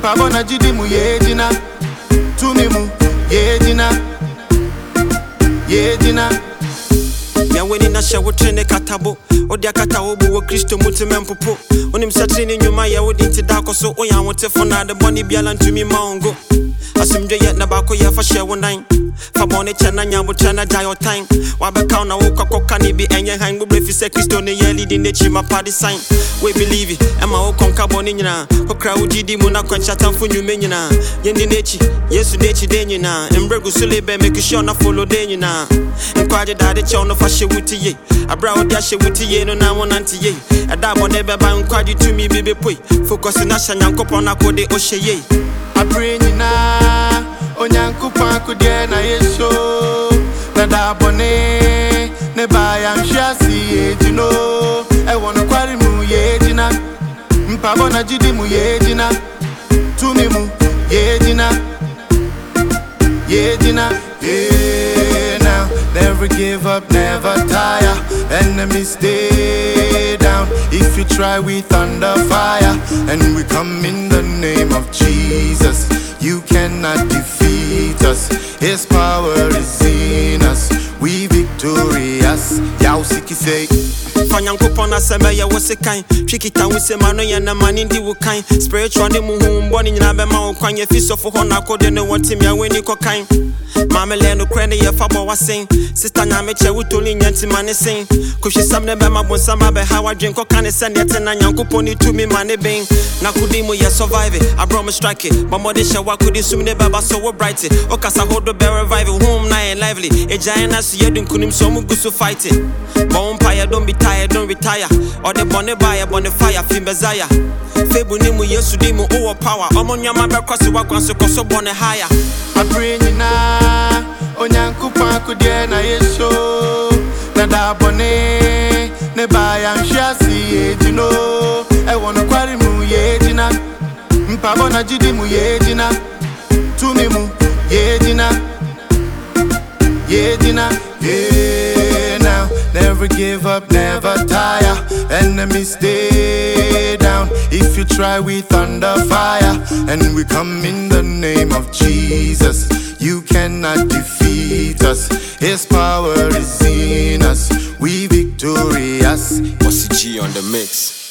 Mpabona jidi mu yejina. Tumi mu yejina. Yejina. Ya weni na she wotrene katabo. Odi akata obu wo Kristo mutima mpopo. Onim satrene nyuma ya odi nti da koso oya wote fona de boni biala ntumi maongo. Asumdwe ye na bako ye fa she wo nan. Fa boni chena nyambo chena die your time. Wa be ka na wo kokoka ni bi enye han gbo brefi se Kristo ne ye leading the chima party sign. We believe it. Ema wo konka boni nyina. Kokra wo didi mu na kwancha tamfo nyume nyina. Yendi nechi, Yesu nechi de nyina. Embregu sule be make sure na follow de nyina. Nkwaje dade che no fa she wuti ye. Abra odi ashe wuti ye no na wonanti ye. Ada bo ne be ba nkwaje to me bebe poi. Focus na sha nyankopon na kode o she ye. I pray nyina onyankopa kudie na Yesu. Na da bone ne ba yam shiasi ejino. E wono kwari mu yejina. Mpabona jidi mu yejina. Tumi mu yejina. Yejina. Yeah, now never give up, never tire. Enemies stay down. If you try with thunder fire, and we come in the name of Jesus, you cannot defeat us. His power is in us. We victorious. Yausiki say. Fanyankopon aseme ye wo sekan twikita wo se mano ye na mani ndi wo kan spiritual ne mu hu mboni nyina be ma wo kwan ye fisofo ho na kode ne wotim ya weni kokan mama le no krene ye fa bo wasen sister na me che wutoli nyanti mane sen kohwe sam ne be ma bon sama be ha wadwen kokan se ne te na nyankopon ni tumi mane ben na kudi mu ye survive abro me strike but mo de she wa kudi sum ne baba so wo bright o kasa hodo be revive home na e lively e giant as ye dun kunim so mu gusu fight bon empire don't be tired, don't retire. Or the bonne buyer, bonne fire, film Messiah. Febu ni mu Yesu di mu over power. Omo nyama be cross wa kwanso koso bonne higher. I pray nyina onyankopa kudie na Yesu. Na da bone ne ba yam shiasi ejino. E wono kwari mu yejina. Mpabona jidi mu yejina. Tumi mu yejina. Yejina. Yeah, now never give up, never tire. Enemies stay down. If you try with thunder fire, and we come in the name of Jesus, you cannot defeat us. His power is in us. We victorious. What's the G on the mix?